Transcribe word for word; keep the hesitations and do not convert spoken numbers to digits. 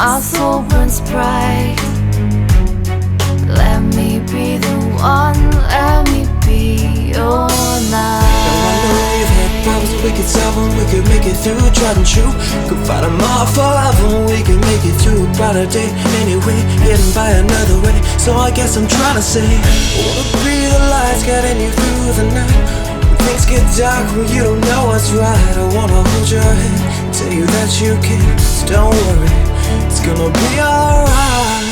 our soul burns bright. Let me be the one, let me be your light. Now I know you've had problems, we could solve them, we could make it through, tried and true. Could fight them all forever, we can make it through a brighter day. Anyway, getting by another way. So I guess I'm trying to say, wanna be the lights guiding you through the night. When things get dark, when you don't know what's right, I wanna hold your hand, tell you that you can. So don't worry, it's gonna be alright.